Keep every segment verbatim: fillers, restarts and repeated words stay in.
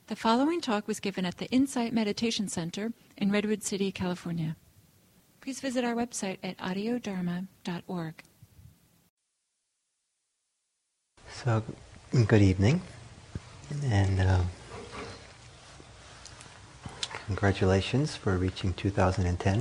The following talk was given at the Insight Meditation Center in Redwood City, California. Please visit our website at audio dharma dot org. So, good evening, and uh, congratulations for reaching two thousand ten.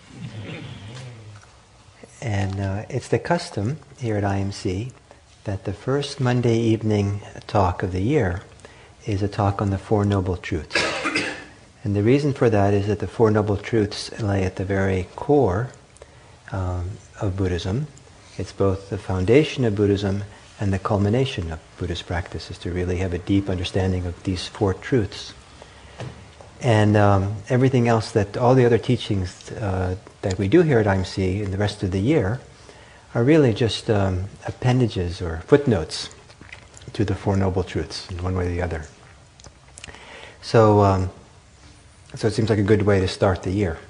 And uh, it's the custom here at I M C that the first Monday evening talk of the year is a talk on the Four Noble Truths. And the reason for that is that the Four Noble Truths lay at the very core um, of Buddhism. It's both the foundation of Buddhism and the culmination of Buddhist practice, is to really have a deep understanding of these four truths. And um, everything else that, all the other teachings uh, that we do here at I M C in the rest of the year are really just um, appendages or footnotes to the Four Noble Truths in one way or the other. So, um, so it seems like a good way to start the year.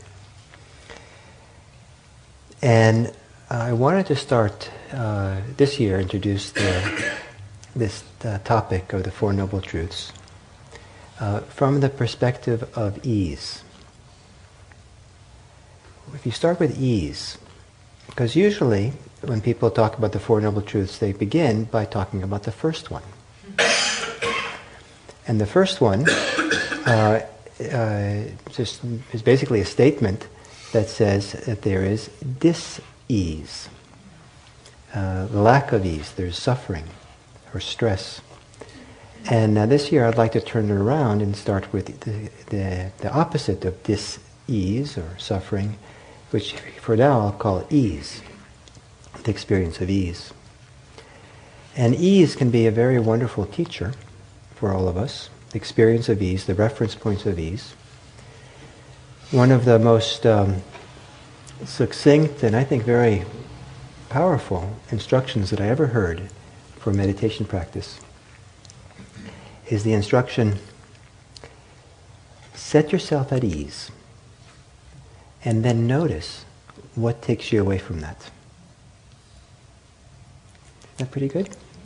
And I wanted to start uh, this year, introduce the, this uh, topic of the Four Noble Truths uh, from the perspective of ease. If you start with ease, because usually when people talk about the Four Noble Truths, they begin by talking about the first one. And the first one uh, uh, just is basically a statement that says that there is dis-ease, uh, lack of ease, there's suffering or stress. And uh, this year I'd like to turn it around and start with the, the, the opposite of dis-ease or suffering, which for now I'll call ease. The experience of ease. And ease can be a very wonderful teacher for all of us. The experience of ease, the reference points of ease. One of the most um, succinct and I think very powerful instructions that I ever heard for meditation practice is the instruction, set yourself at ease and then notice what takes you away from that. Is that pretty good?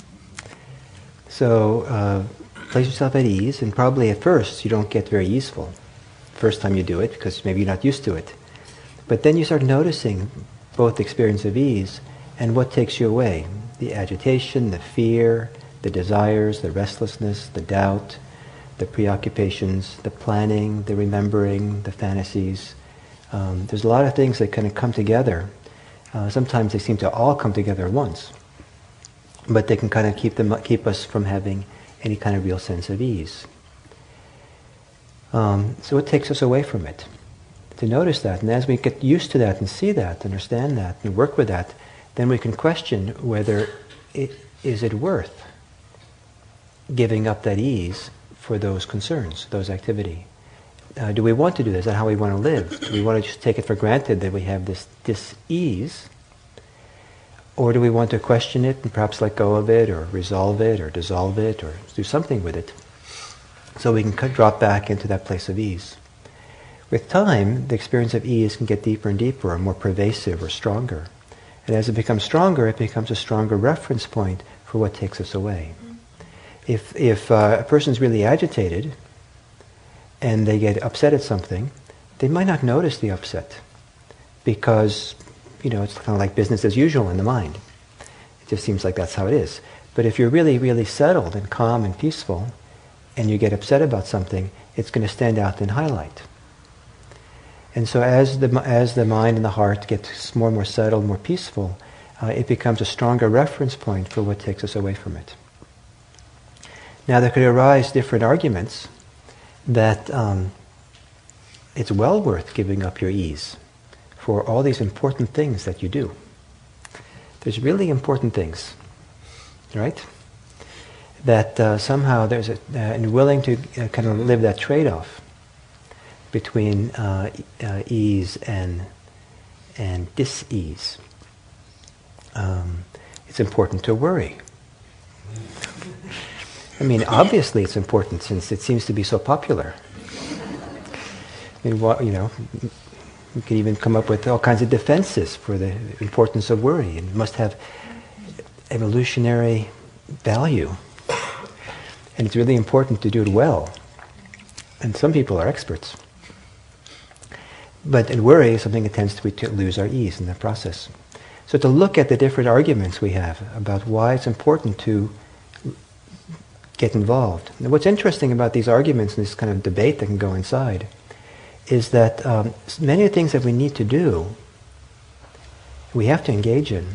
So, uh, place yourself at ease, and probably at first you don't get very easeful. First time you do it, because maybe you're not used to it. But then you start noticing both the experience of ease and what takes you away. The agitation, the fear, the desires, the restlessness, the doubt, the preoccupations, the planning, the remembering, the fantasies. Um, there's a lot of things that kind of come together. Uh, sometimes they seem to all come together at once. But they can kind of keep them keep us from having any kind of real sense of ease. Um, so it takes us away from it. To notice that, and as we get used to that and see that, understand that, and work with that, then we can question whether it, is it worth giving up that ease for those concerns, those activity. Uh, do we want to do this? Is that how we want to live? Do we want to just take it for granted that we have this dis-ease? Or do we want to question it and perhaps let go of it, or resolve it, or dissolve it, or do something with it, so we can drop back into that place of ease? With time, the experience of ease can get deeper and deeper, or more pervasive, or stronger. And as it becomes stronger, it becomes a stronger reference point for what takes us away. If, if uh, a person's really agitated, and they get upset at something, they might not notice the upset, because you know, it's kind of like business as usual in the mind. It just seems like that's how it is. But if you're really, really settled and calm and peaceful, and you get upset about something, it's going to stand out and highlight. And so as the as the mind and the heart gets more and more settled, more peaceful, uh, it becomes a stronger reference point for what takes us away from it. Now there could arise different arguments that um, it's well worth giving up your ease for all these important things that you do. There's really important things, right? That uh, somehow there's a, uh, and willing to uh, kind of live that trade-off between uh, uh, ease and and dis-ease. Um, it's important to worry. I mean, obviously it's important since it seems to be so popular. I mean, what, you know, we can even come up with all kinds of defenses for the importance of worry, and it must have evolutionary value. And it's really important to do it well. And some people are experts. But in worry, something that tends to be to lose our ease in the process. So to look at the different arguments we have about why it's important to get involved. And what's interesting about these arguments and this kind of debate that can go inside is that um, many of the things that we need to do, we have to engage in,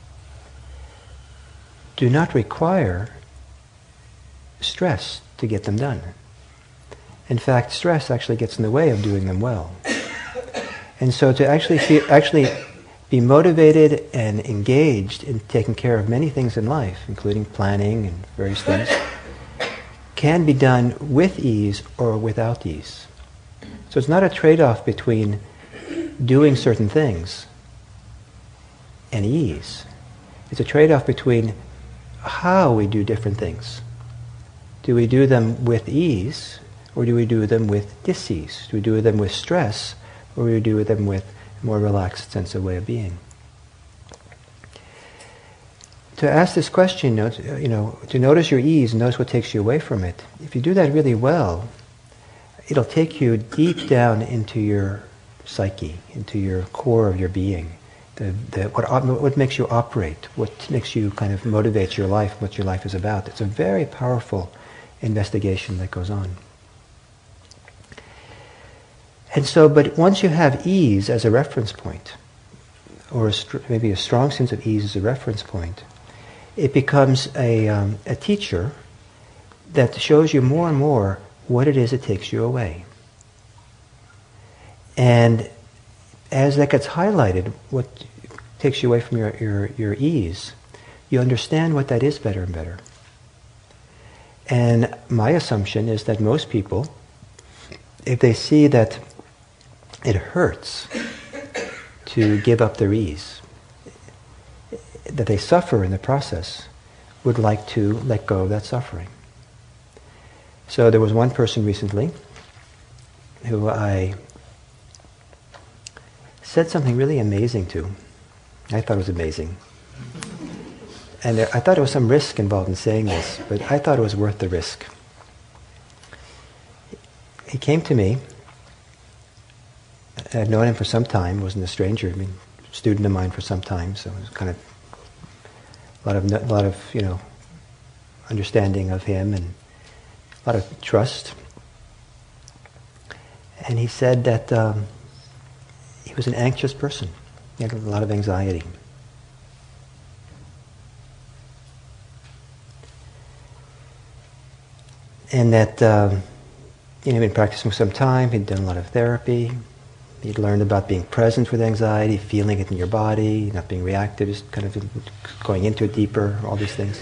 do not require stress to get them done. In fact, stress actually gets in the way of doing them well. And so to actually feel, actually be motivated and engaged in taking care of many things in life, including planning and various things, can be done with ease or without ease. So it's not a trade-off between doing certain things and ease. It's a trade-off between how we do different things. Do we do them with ease, or do we do them with dis-ease? Do we do them with stress, or do we do them with a more relaxed sense of way of being? To ask this question, you know, to notice your ease and notice what takes you away from it, if you do that really well, it'll take you deep down into your psyche, into your core of your being. The, the, what, what makes you operate, what makes you kind of motivates your life, what your life is about. It's a very powerful investigation that goes on. And so, but once you have ease as a reference point, or a str- maybe a strong sense of ease as a reference point, it becomes a, um, a teacher that shows you more and more what it is that takes you away. And as that gets highlighted, what takes you away from your, your, your ease, you understand what that is better and better. And my assumption is that most people, if they see that it hurts to give up their ease, that they suffer in the process, would like to let go of that suffering. So there was one person recently who I said something really amazing to. I thought it was amazing. And I thought there was some risk involved in saying this, but I thought it was worth the risk. He came to me. I'd known him for some time, wasn't a stranger. I mean, student of mine for some time, so it was kind of a lot of, a lot of, you know, understanding of him and a lot of trust. And he said that um, he was an anxious person. He had a lot of anxiety. And that um, you know, he'd been practicing for some time, he'd done a lot of therapy, he'd learned about being present with anxiety, feeling it in your body, not being reactive, just kind of going into it deeper, all these things.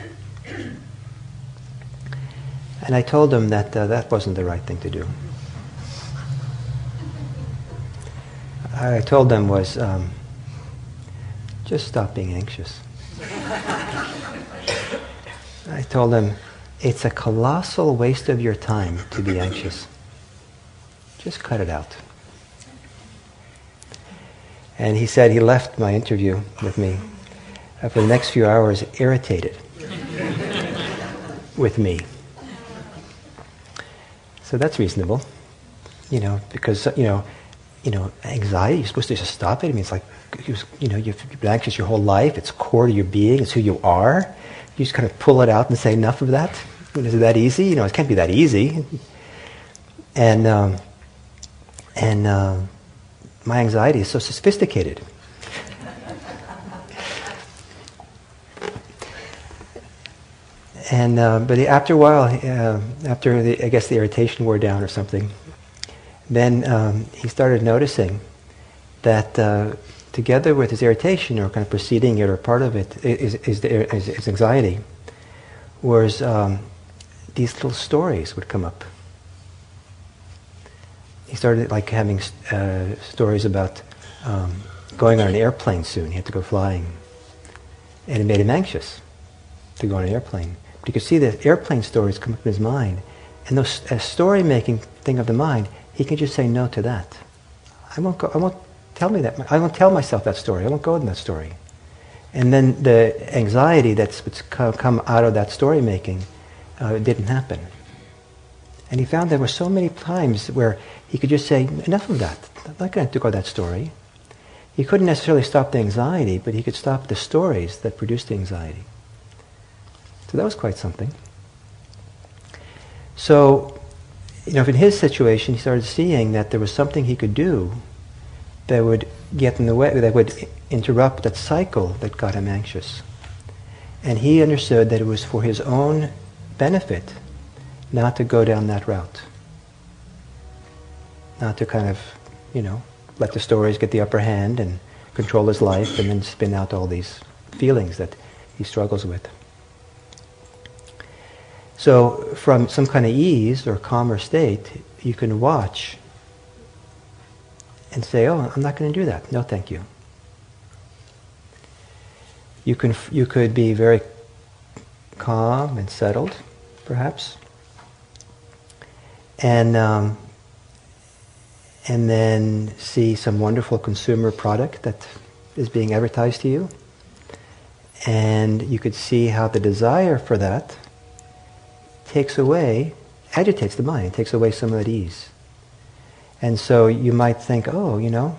And I told him that uh, that wasn't the right thing to do. I told them was, um, just stop being anxious. I told them, it's a colossal waste of your time to be anxious. Just cut it out. And he said he left my interview with me uh, for the next few hours irritated with me. So that's reasonable, you know, because, you know, you know, anxiety, you're supposed to just stop it. I mean, it's like, you know, you've been anxious your whole life. It's core to your being. It's who you are. You just kind of pull it out and say, enough of that. Is it that easy? You know, it can't be that easy. And um, and uh, my anxiety is so sophisticated. And uh, but after a while, uh, after the, I guess the irritation wore down or something, then um, he started noticing that uh, together with his irritation, or kind of preceding it, or part of it, is, is, is, is anxiety, was um, these little stories would come up. He started like having uh, stories about um, going on an airplane soon. He had to go flying, and it made him anxious to go on an airplane. But you could see the airplane stories come up in his mind, and those a story-making thing of the mind, he can just say no to that. I won't go. I won't tell me that. I won't tell myself that story. I won't go in that story. And then the anxiety that's come out of that story making uh, didn't happen. And he found there were so many times where he could just say, enough of that. I'm not going to go that story. He couldn't necessarily stop the anxiety, but he could stop the stories that produced the anxiety. So that was quite something. So, you know, in his situation, he started seeing that there was something he could do that would get in the way, that would interrupt that cycle that got him anxious. And he understood that it was for his own benefit not to go down that route. Not to kind of, you know, let the stories get the upper hand and control his life and then spin out all these feelings that he struggles with. So from some kind of ease or calmer state, you can watch and say, oh, I'm not going to do that. No, thank you. You can, you could be very calm and settled, perhaps. And um, and then see some wonderful consumer product that is being advertised to you. And you could see how the desire for that takes away, agitates the mind, takes away some of that ease. And so you might think, oh, you know,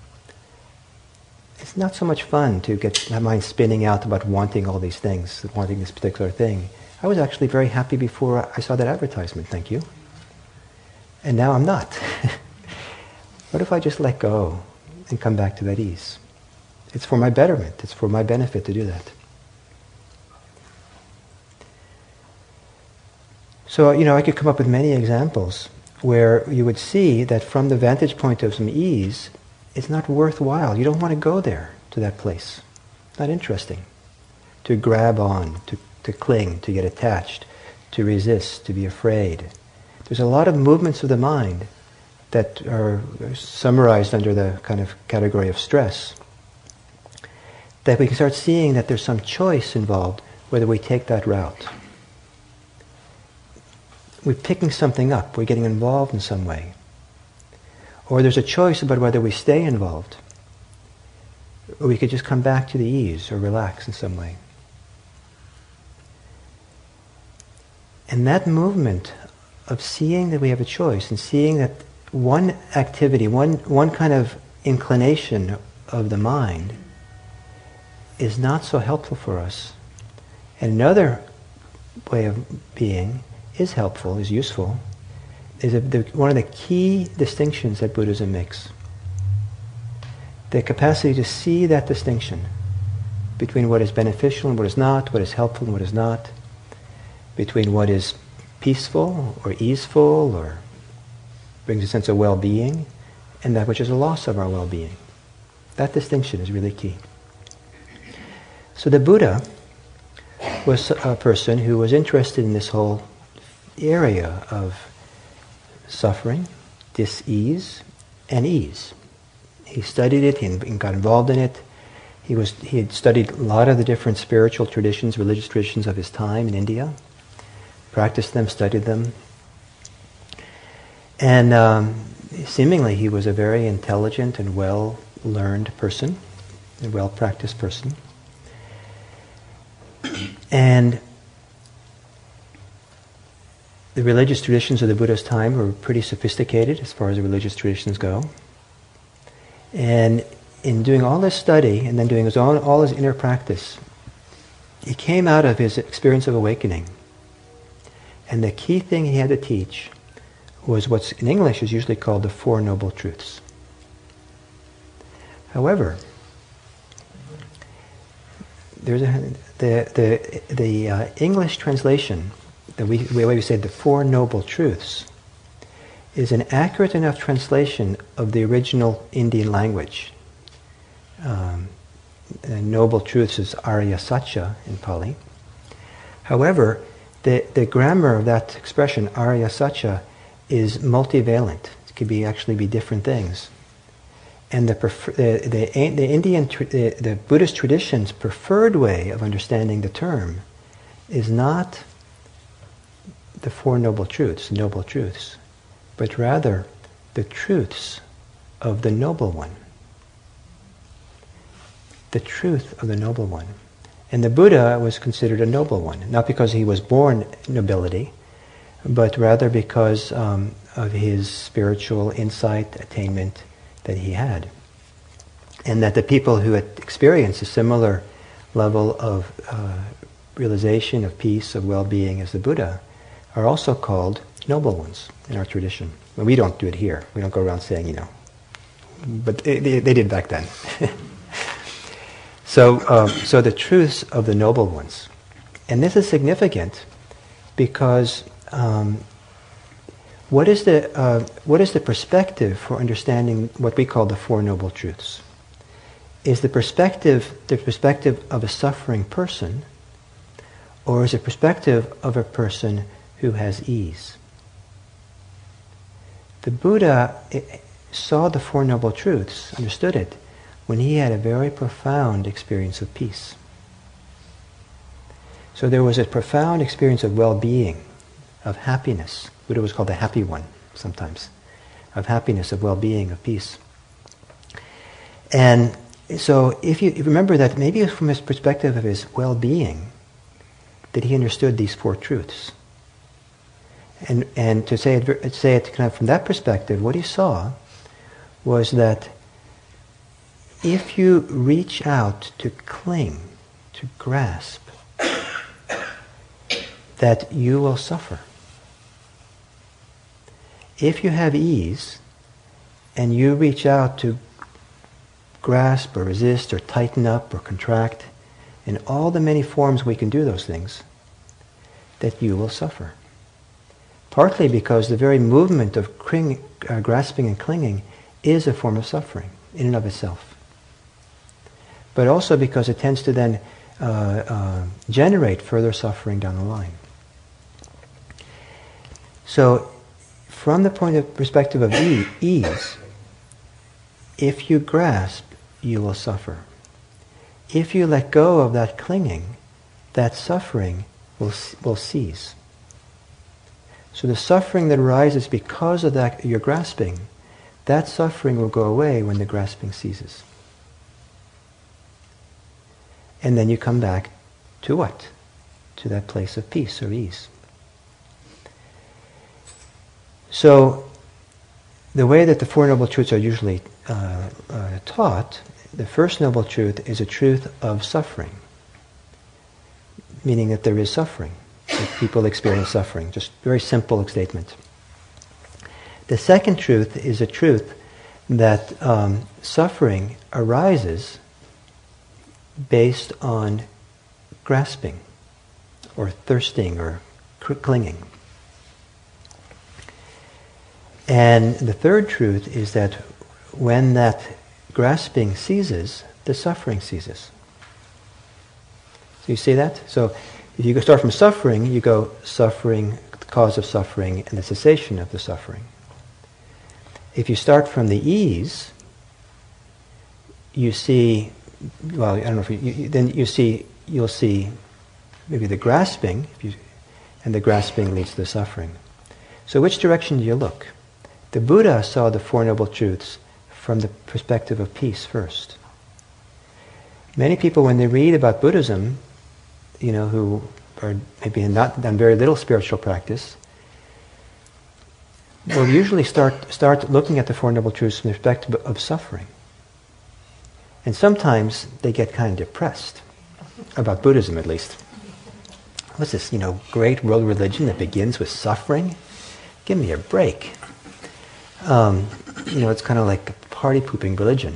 it's not so much fun to get my mind spinning out about wanting all these things, wanting this particular thing. I was actually very happy before I saw that advertisement, thank you. And now I'm not. What if I just let go and come back to that ease? It's for my betterment. It's for my benefit to do that. So, you know, I could come up with many examples where you would see that from the vantage point of some ease, it's not worthwhile. You don't want to go there, to that place. It's not interesting. To grab on, to, to cling, to get attached, to resist, to be afraid. There's a lot of movements of the mind that are summarized under the kind of category of stress, that we can start seeing that there's some choice involved whether we take that route. We're picking something up, we're getting involved in some way. Or there's a choice about whether we stay involved, or we could just come back to the ease or relax in some way. And that movement of seeing that we have a choice and seeing that one activity, one, one kind of inclination of the mind is not so helpful for us, and another way of being is helpful, is useful, is a, the, one of the key distinctions that Buddhism makes. The capacity to see that distinction between what is beneficial and what is not, what is helpful and what is not, between what is peaceful or easeful or brings a sense of well-being, and that which is a loss of our well-being. That distinction is really key. So the Buddha was a person who was interested in this whole area of suffering, dis-ease, and ease. He studied it and got involved in it. He was he had studied a lot of the different spiritual traditions, religious traditions of his time in India, practiced them, studied them. And um, seemingly he was a very intelligent and well-learned person, a well-practiced person. And the religious traditions of the Buddha's time were pretty sophisticated as far as the religious traditions go. And in doing all this study and then doing his own, all his inner practice, he came out of his experience of awakening. And the key thing he had to teach was what's in English is usually called the Four Noble Truths. However, there's a, the the the uh, English translation, the way we, we say the Four Noble Truths, is an accurate enough translation of the original Indian language. Um, noble Truths is Arya Satya in Pali. However, the the grammar of that expression Arya Satya is multivalent. It could be actually be different things. And the prefer, the, the the Indian the, the Buddhist tradition's preferred way of understanding the term is not the Four Noble Truths, noble truths, but rather the truths of the Noble One. The truth of the Noble One. And the Buddha was considered a noble one, not because he was born nobility, but rather because um, of his spiritual insight, attainment that he had. And that the people who had experienced a similar level of uh, realization, of peace, of well-being as the Buddha, are also called noble ones in our tradition. Well, we don't do it here. We don't go around saying, you know, but they, they, they did back then. so, um, so the truths of the noble ones. And this is significant because um, what is the uh, what is the perspective for understanding what we call the Four Noble Truths? Is the perspective the perspective of a suffering person, or is it perspective of a person who has ease? The Buddha saw the Four Noble Truths, understood it, when he had a very profound experience of peace. So there was a profound experience of well-being, of happiness. Buddha was called the happy one sometimes, of happiness, of well-being, of peace. And so if you remember that maybe from his perspective of his well-being that he understood these four truths. And and to say it, to say it kind of from that perspective, what he saw was that if you reach out to cling, to grasp, that you will suffer. If you have ease and you reach out to grasp or resist or tighten up or contract, in all the many forms we can do those things, that you will suffer. Partly because the very movement of cring, uh, grasping and clinging is a form of suffering in and of itself. But also because it tends to then uh, uh, generate further suffering down the line. So, from the point of perspective of e- ease, if you grasp, you will suffer. If you let go of that clinging, that suffering will will cease. So the suffering that arises because of that you're grasping, that suffering will go away when the grasping ceases. And then you come back to what? To that place of peace or ease. So the way that the Four Noble Truths are usually uh, uh, taught, the first noble truth is a truth of suffering, meaning that there is suffering, that people experience suffering. Just very simple statement. The second truth is a truth that um, suffering arises based on grasping or thirsting or clinging. And the third truth is that when that grasping ceases, the suffering ceases. So you see that? So if you go start from suffering, you go suffering, the cause of suffering, and the cessation of the suffering. If you start from the ease, you see, well, I don't know if you, you then you see, you'll see maybe the grasping, if you, and the grasping leads to the suffering. So which direction do you look? The Buddha saw the Four Noble Truths from the perspective of peace first. Many people, when they read about Buddhism, you know, who are maybe not done very little spiritual practice, will usually start start looking at the Four Noble Truths from the perspective of suffering. And sometimes they get kind of depressed about Buddhism, at least. What's this, you know, great world religion that begins with suffering? Give me a break. Um, you know, it's kind of like a party-pooping religion.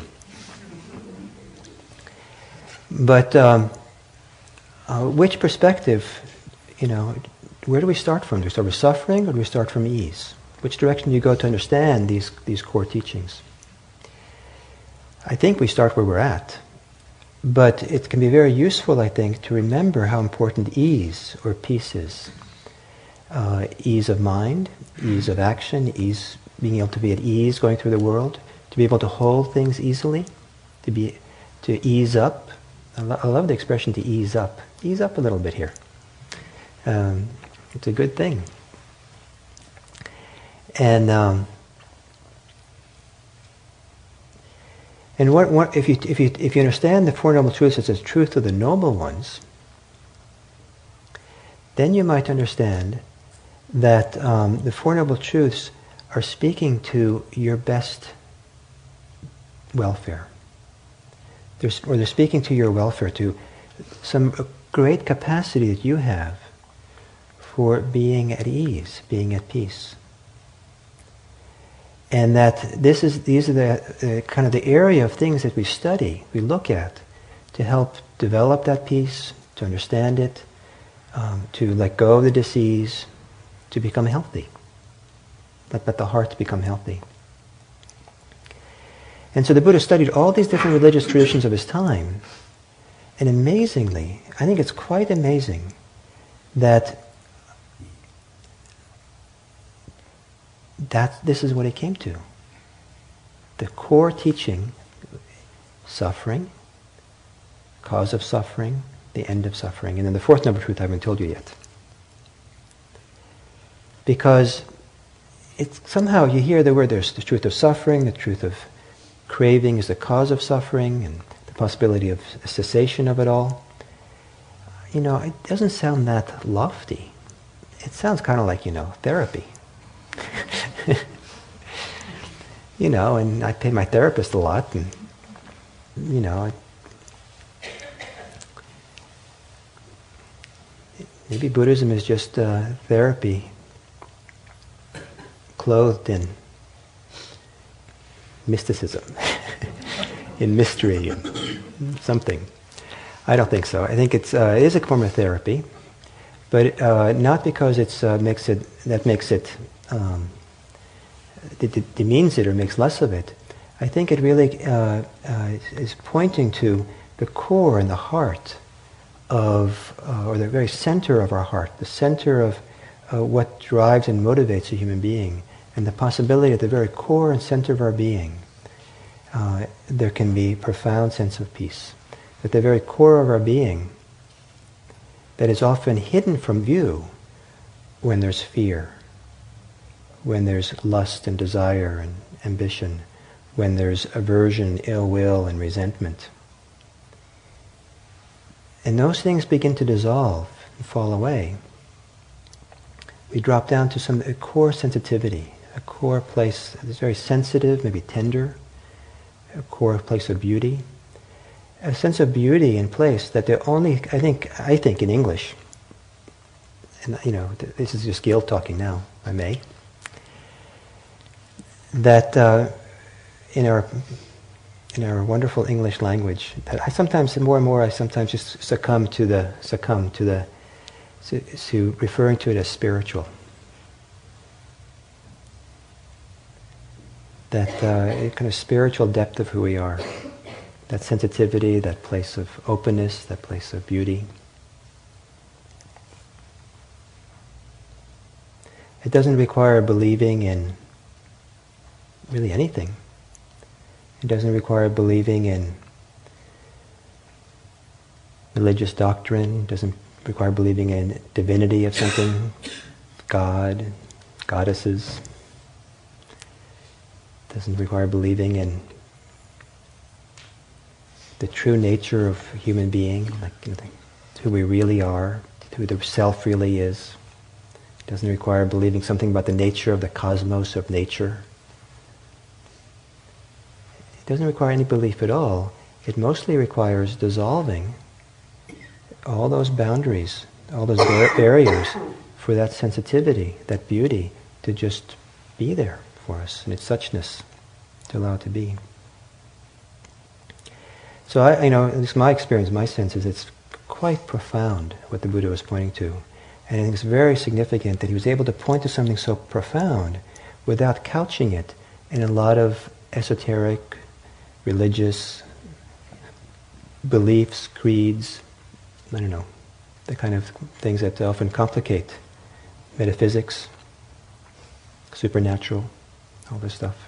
But um, uh, which perspective, you know, where do we start from? Do we start with suffering or do we start from ease? Which direction do you go to understand these, these core teachings? I think we start where we're at. But it can be very useful, I think, to remember how important ease or peace is. Uh, ease of mind, ease of action, ease being able to be at ease going through the world, to be able to hold things easily, to be to ease up. I, lo- I love the expression to ease up. Ease up a little bit here. Um, it's a good thing. And um, and what, what if you if you if you understand the Four Noble Truths as the truth of the noble ones, then you might understand that um, the Four Noble Truths are speaking to your best welfare. They're, or they're speaking to your welfare, to some great capacity that you have for being at ease, being at peace. And that this is these are the uh, kind of the area of things that we study, we look at, to help develop that peace, to understand it, um, to let go of the disease, to become healthy. Let, let the heart become healthy. And so the Buddha studied all these different religious traditions of his time, and amazingly, I think it's quite amazing that that this is what he came to. The core teaching, suffering, cause of suffering, the end of suffering, and then the fourth noble truth I haven't told you yet. Because it's somehow you hear the word, there's the truth of suffering, the truth of craving is the cause of suffering, and the possibility of a cessation of it all. You know, it doesn't sound that lofty. It sounds kind of like, you know, therapy. You know, and I pay my therapist a lot, and, you know, maybe Buddhism is just uh, therapy clothed in mysticism, in mystery and something. I don't think so. I think it's uh, it is a form of therapy, but uh, not because it's uh, makes it that makes it um, it, it demeans it or makes less of it. I think it really uh, uh, is pointing to the core and the heart of, uh, or the very center of our heart, the center of uh, what drives and motivates a human being, and the possibility at the very core and center of our being, uh, there can be profound sense of peace. At the very core of our being, that is often hidden from view when there's fear, when there's lust and desire and ambition, when there's aversion, ill will, and resentment. And those things begin to dissolve and fall away. We drop down to some a core sensitivity, a core place that's very sensitive, maybe tender, a core place of beauty, a sense of beauty in place that the only, I think, I think in English, and you know, this is just Gil talking now, if I may, that uh, in our in our wonderful English language, that I sometimes, more and more, I sometimes just succumb to the succumb to the to, to referring to it as spiritual. That uh, kind of spiritual depth of who we are, that sensitivity, that place of openness, that place of beauty. It doesn't require believing in really anything. It doesn't require believing in religious doctrine. It doesn't require believing in divinity of something, God, goddesses. It doesn't require believing in the true nature of human being, like you know, who we really are, who the self really is. It doesn't require believing something about the nature of the cosmos, of nature. It doesn't require any belief at all. It mostly requires dissolving all those boundaries, all those bar- barriers for that sensitivity, that beauty, to just be there for us in its suchness, to allow it to be. So I, you know, at least my experience, my sense is it's quite profound what the Buddha was pointing to. And I think it's very significant that he was able to point to something so profound without couching it in a lot of esoteric, religious beliefs, creeds, I don't know, the kind of things that often complicate metaphysics, supernatural, all this stuff.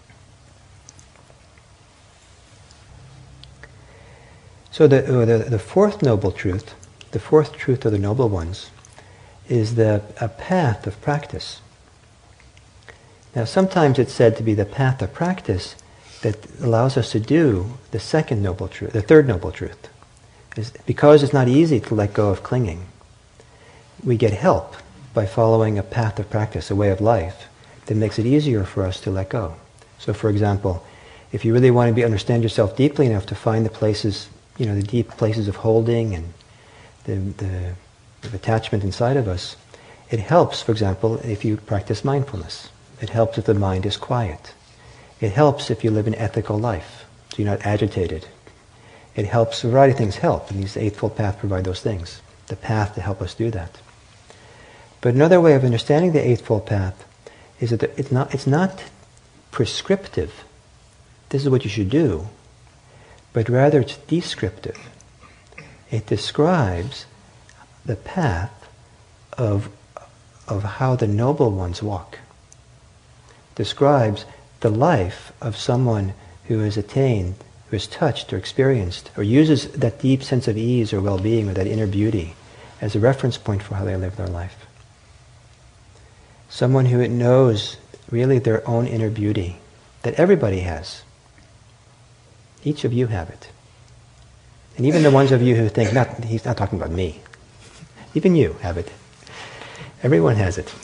So the, uh, the the fourth noble truth, the fourth truth of the noble ones, is the a path of practice. Now sometimes it's said to be the path of practice that allows us to do the second noble truth, the third noble truth. Is because it's not easy to let go of clinging, we get help by following a path of practice, a way of life, that makes it easier for us to let go. So for example, if you really want to be, understand yourself deeply enough to find the places, you know, the deep places of holding and the, the, the attachment inside of us, it helps, for example, if you practice mindfulness. It helps if the mind is quiet. It helps if you live an ethical life, so you're not agitated. It helps, a variety of things help, and these Eightfold Path provide those things, the path to help us do that. But another way of understanding the Eightfold Path is that it's not, it's not prescriptive. This is what you should do, but rather it's descriptive. It describes the path of, of how the noble ones walk. Describes the life of someone who has attained, who has touched or experienced, or uses that deep sense of ease or well-being or that inner beauty as a reference point for how they live their life. Someone who knows really their own inner beauty, that everybody has. Each of you have it. And even the ones of you who think, not, he's not talking about me. Even you have it. Everyone has it.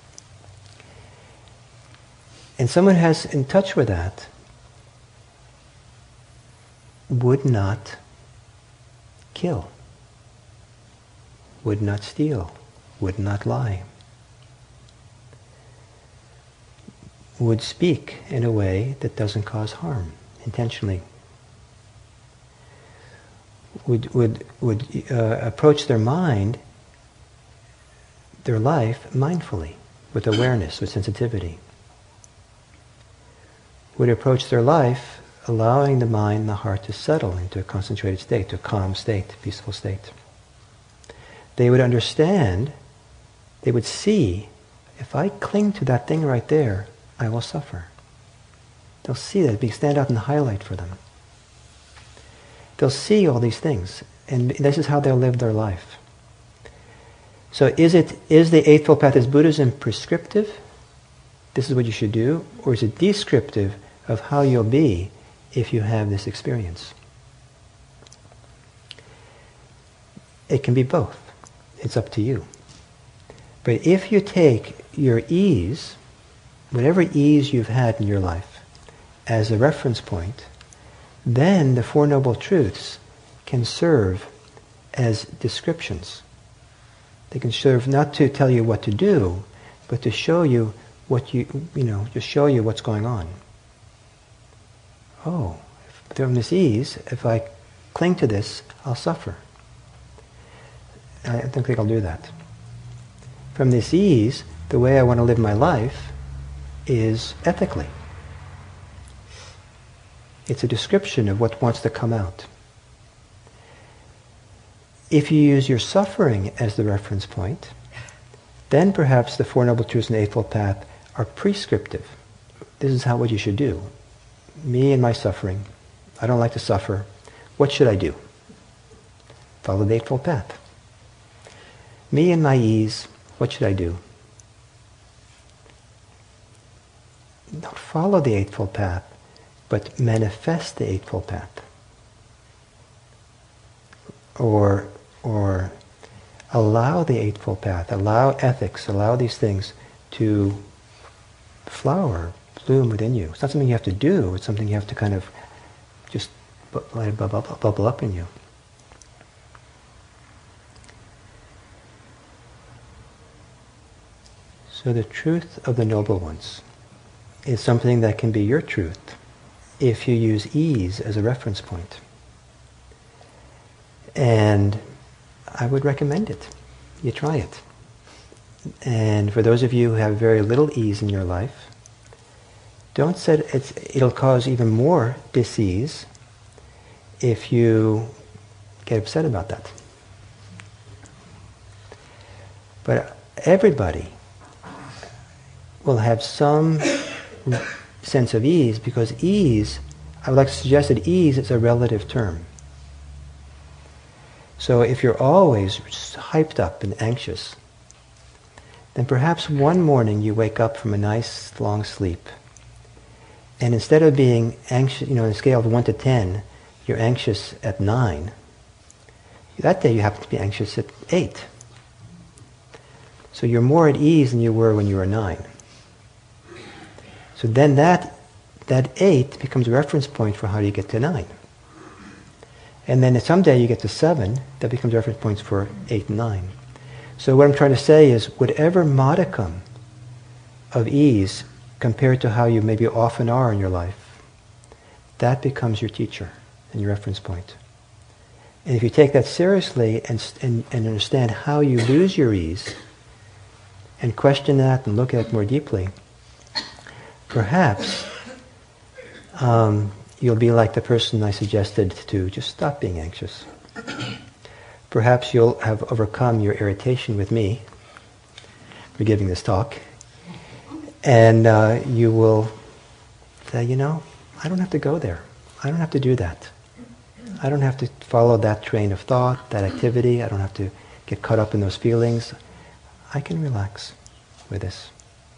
And someone who has in touch with that would not kill, would not steal, would not lie, would speak in a way that doesn't cause harm intentionally, would would would uh, approach their mind, their life mindfully, with awareness, with sensitivity, would approach their life allowing the mind and the heart to settle into a concentrated state, to a calm state, peaceful state. They would understand, they would see, if I cling to that thing right there, I will suffer. They'll see that, it'll stand out in the highlight for them. They'll see all these things, and this is how they'll live their life. So is it, is the Eightfold Path, is Buddhism prescriptive? This is what you should do, or is it descriptive of how you'll be if you have this experience? It can be both. It's up to you. But if you take your ease, whatever ease you've had in your life, as a reference point, then the Four Noble Truths can serve as descriptions. They can serve not to tell you what to do, but to show you what you, you know, just show you what's going on. Oh, from this ease, if I cling to this, I'll suffer. I don't think I'll do that. From this ease, the way I want to live my life is ethically. It's a description of what wants to come out. If you use your suffering as the reference point, then perhaps the Four Noble Truths and the Eightfold Path are prescriptive. This is how what you should do. Me and my suffering. I don't like to suffer. What should I do? Follow the Eightfold Path. Me and my ease. What should I do? Don't follow the Eightfold Path, but manifest the Eightfold Path. Or, or allow the Eightfold Path, allow ethics, allow these things to flower, bloom within you. It's not something you have to do, it's something you have to kind of just let it bubble, bubble up in you. So the truth of the Noble Ones is something that can be your truth if you use ease as a reference point. And I would recommend it. You try it. And for those of you who have very little ease in your life, don't set it's, it'll cause even more dis-ease if you get upset about that. But everybody will have some sense of ease, because ease, I would like to suggest that ease is a relative term. So if you're always hyped up and anxious, then perhaps one morning you wake up from a nice long sleep, and instead of being anxious, you know, on a scale of one to ten, you're anxious at nine. That day you happen to be anxious at eight. So you're more at ease than you were when you were nine. So then that that eight becomes a reference point for how you get to nine. And then someday you get to seven, that becomes reference points for eight and nine. So what I'm trying to say is, whatever modicum of ease compared to how you maybe often are in your life, that becomes your teacher and your reference point. And if you take that seriously and, and, and understand how you lose your ease, and question that and look at it more deeply, perhaps um, you'll be like the person I suggested to just stop being anxious. Perhaps you'll have overcome your irritation with me for giving this talk, and uh, you will say, you know, I don't have to go there. I don't have to do that. I don't have to follow that train of thought, that activity. I don't have to get caught up in those feelings. I can relax with this.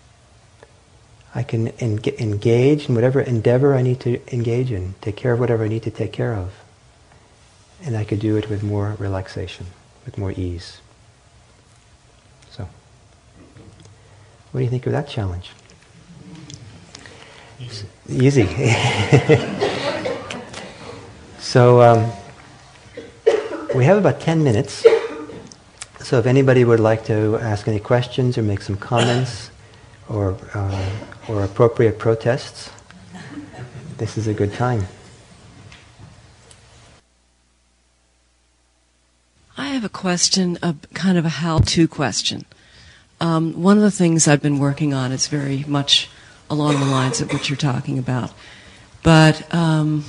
I can en- engage in whatever endeavor I need to engage in, take care of whatever I need to take care of. And I could do it with more relaxation, with more ease. So, what do you think of that challenge? Easy. Easy. So, um, we have about ten minutes. So if anybody would like to ask any questions or make some comments or uh, or appropriate protests, this is a good time. I have a question, a kind of a how-to question. Um, one of the things I've been working on is very much along the lines of what you're talking about. But um,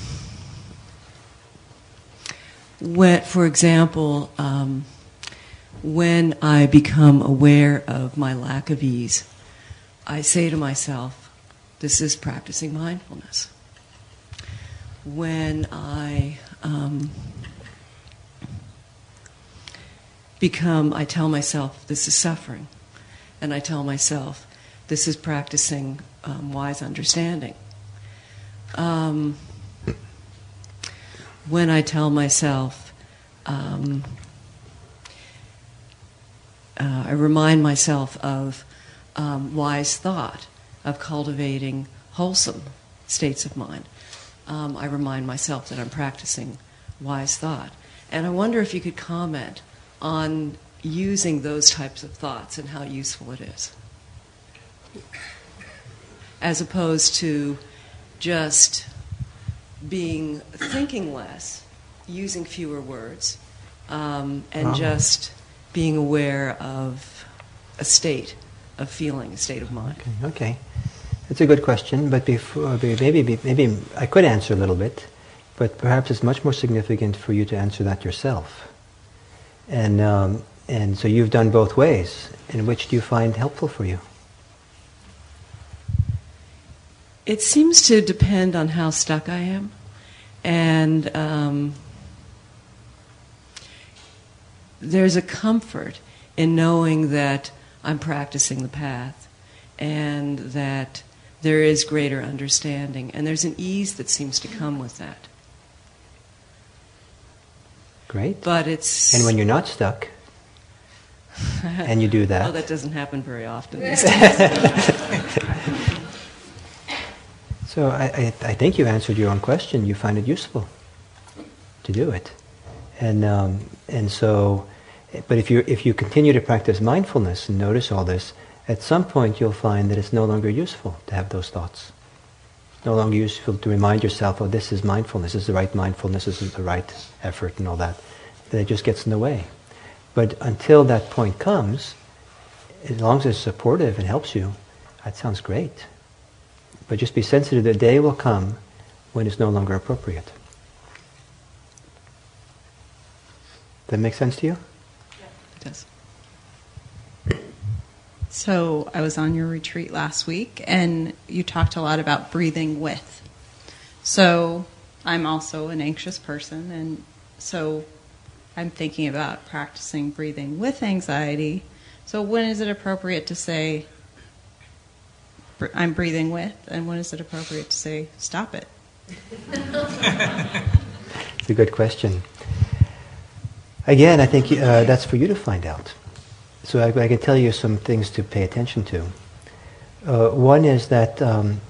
when, for example, um, when I become aware of my lack of ease, I say to myself, this is practicing mindfulness. When I um, become, I tell myself, this is suffering. And I tell myself, this is practicing um, wise understanding. Um, when I tell myself, um, uh, I remind myself of um, wise thought, of cultivating wholesome states of mind. Um, I remind myself that I'm practicing wise thought. And I wonder if you could comment on using those types of thoughts and how useful it is, as opposed to just being thinking less, using fewer words, um, and wow. just being aware of a state of feeling, a state of mind. Okay, okay. That's a good question, but before, maybe maybe I could answer a little bit, but perhaps it's much more significant for you to answer that yourself. And um, and so you've done both ways. And which do you find helpful for you? It seems to depend on how stuck I am. And um, there's a comfort in knowing that I'm practicing the path and that there is greater understanding. And there's an ease that seems to come with that. Great. But it's... And when you're not stuck, and you do that... Oh, that doesn't happen very often these days. So I, I, I think you answered your own question. You find it useful to do it. And um, and so, but if you if you continue to practice mindfulness and notice all this, at some point you'll find that it's no longer useful to have those thoughts. It's no longer useful to remind yourself, oh, this is mindfulness, this is the right mindfulness, this is the right effort and all that. That it just gets in the way. But until that point comes, as long as it's supportive and helps you, that sounds great. But just be sensitive, the day will come when it's no longer appropriate. Does that make sense to you? Yeah, it does. So I was on your retreat last week, and you talked a lot about breathing with. So I'm also an anxious person, and so I'm thinking about practicing breathing with anxiety. So when is it appropriate to say, I'm breathing with, and when is it appropriate to say, stop it? It's a good question. Again, I think uh, that's for you to find out. so I, I can tell you some things to pay attention to. Uh, one is that um,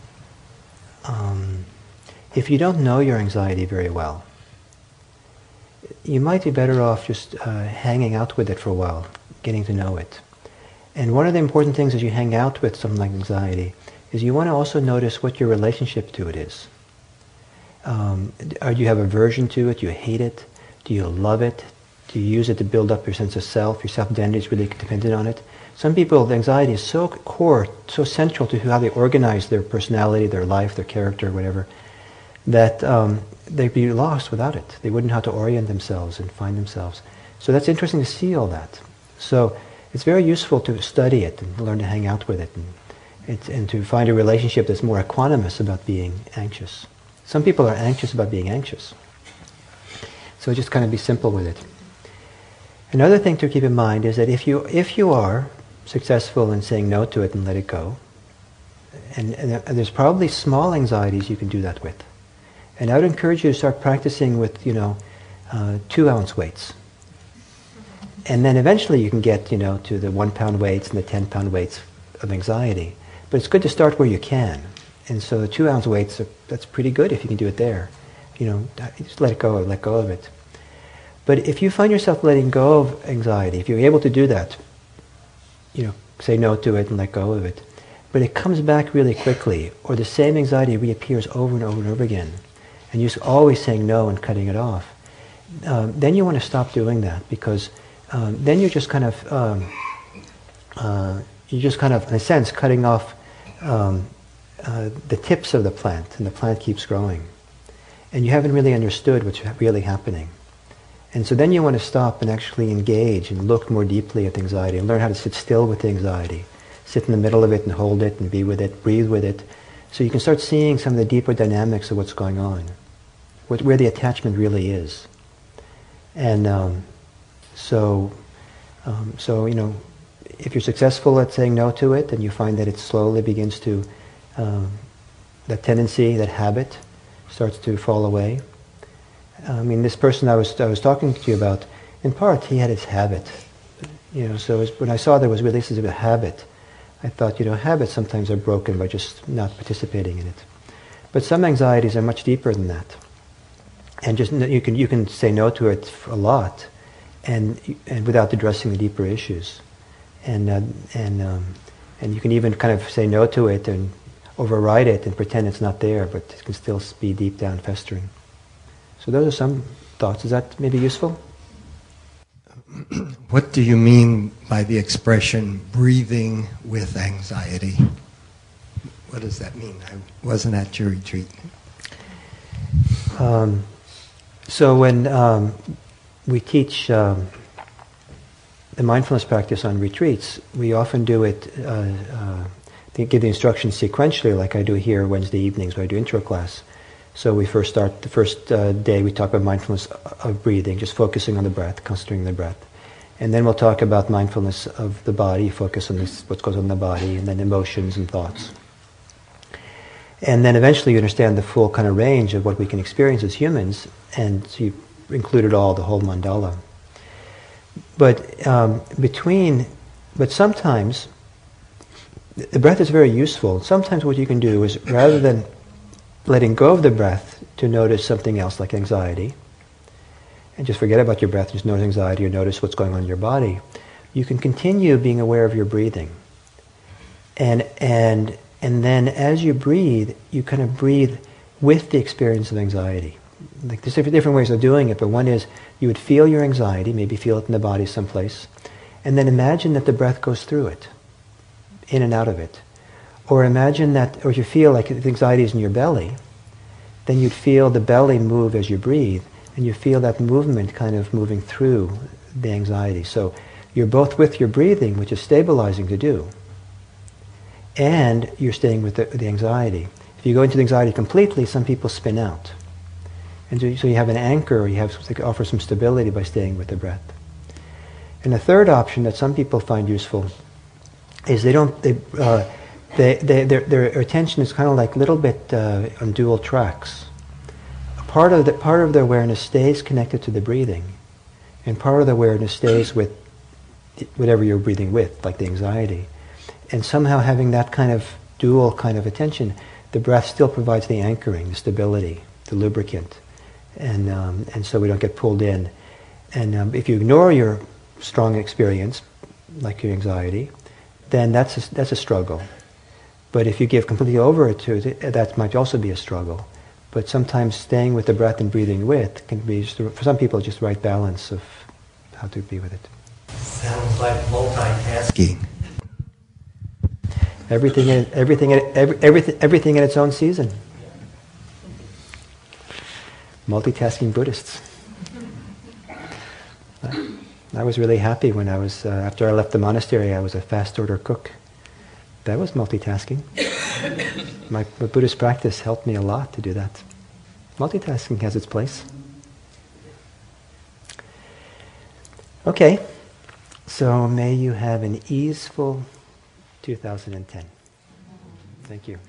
um, if you don't know your anxiety very well, you might be better off just uh, hanging out with it for a while, getting to know it. And one of the important things as you hang out with something like anxiety is you want to also notice what your relationship to it is. Um, do you have aversion to it? Do you hate it? Do you love it? Do you use it to build up your sense of self? Your self-identity is really dependent on it. Some people, the anxiety is so core, so central to how they organize their personality, their life, their character, whatever, that um, they'd be lost without it. They wouldn't know how to orient themselves and find themselves. So that's interesting to see all that. So it's very useful to study it and learn to hang out with it and, it, and to find a relationship that's more equanimous about being anxious. Some people are anxious about being anxious. So just kind of be simple with it. Another thing to keep in mind is that if you if you are successful in saying no to it and let it go, and, and there's probably small anxieties you can do that with. And I would encourage you to start practicing with, you know, uh, two ounce weights. And then eventually you can get, you know, to the one pound weights and the ten pound weights of anxiety. But it's good to start where you can. And so the two ounce weights, are, that's pretty good if you can do it there. You know, just let it go, let go of it. But if you find yourself letting go of anxiety, if you're able to do that, you know, say no to it and let go of it, but it comes back really quickly, or the same anxiety reappears over and over and over again, and you're always saying no and cutting it off, um, then you want to stop doing that, because um, then you're just kind of, um, uh, you're just kind of, in a sense, cutting off um, uh, the tips of the plant, and the plant keeps growing. And you haven't really understood what's really happening. And so then you want to stop and actually engage and look more deeply at the anxiety and learn how to sit still with the anxiety. Sit in the middle of it and hold it and be with it, breathe with it. So you can start seeing some of the deeper dynamics of what's going on, what, where the attachment really is. And um, so, um, so, you know, if you're successful at saying no to it and you find that it slowly begins to, um, that tendency, that habit starts to fall away. I mean, this person I was I was talking to you about, in part, he had his habit. You know, so as, when I saw there was really this is a habit, I thought, you know, habits sometimes are broken by just not participating in it. But some anxieties are much deeper than that, and just you can you can say no to it a lot, and and without addressing the deeper issues, and uh, and um, and you can even kind of say no to it and override it and pretend it's not there, but it can still be deep down festering. So those are some thoughts. Is that maybe useful? What do you mean by the expression breathing with anxiety? What does that mean? I wasn't at your retreat. Um, so when um, we teach um, the mindfulness practice on retreats, we often do it, uh, uh, give the instructions sequentially, like I do here Wednesday evenings when I do intro class. So we first start, the first uh, day we talk about mindfulness of breathing, just focusing on the breath, concentrating on the breath. And then we'll talk about mindfulness of the body, focus on this, what goes on in the body, and then emotions and thoughts. And then eventually you understand the full kind of range of what we can experience as humans, and so you included all, the whole mandala. But um, between, but sometimes, the breath is very useful. Sometimes what you can do is, rather than letting go of the breath to notice something else like anxiety, and just forget about your breath, just notice anxiety or notice what's going on in your body, you can continue being aware of your breathing. And and and then as you breathe, you kind of breathe with the experience of anxiety. Like there's different, different ways of doing it, but one is you would feel your anxiety, maybe feel it in the body someplace, and then imagine that the breath goes through it, in and out of it. Or imagine that, or if you feel like the anxiety is in your belly, then you'd feel the belly move as you breathe, and you feel that movement kind of moving through the anxiety. So you're both with your breathing, which is stabilizing to do, and you're staying with the, the anxiety. If you go into the anxiety completely, some people spin out. And so you have an anchor, or you have like, offer some stability by staying with the breath. And the third option that some people find useful is they don't, they, uh, They, they, their, their attention is kind of like a little bit uh, on dual tracks. Part of the part of their awareness stays connected to the breathing, and part of the awareness stays with whatever you're breathing with, like the anxiety. And somehow having that kind of dual kind of attention, the breath still provides the anchoring, the stability, the lubricant. And um, and so we don't get pulled in. And um, if you ignore your strong experience, like your anxiety, then that's a, that's a struggle. But if you give completely over to it, that might also be a struggle. But sometimes staying with the breath and breathing with can be, just, for some people, just the right balance of how to be with it. Sounds like multitasking. Everything, in, everything, in, every, everything, everything in its own season. Multitasking Buddhists. I, I was really happy when I was, uh, after I left the monastery, I was a fast order cook. That was multitasking. My, my Buddhist practice helped me a lot to do that. Multitasking has its place. Okay, so may you have an easeful two thousand ten. Thank you.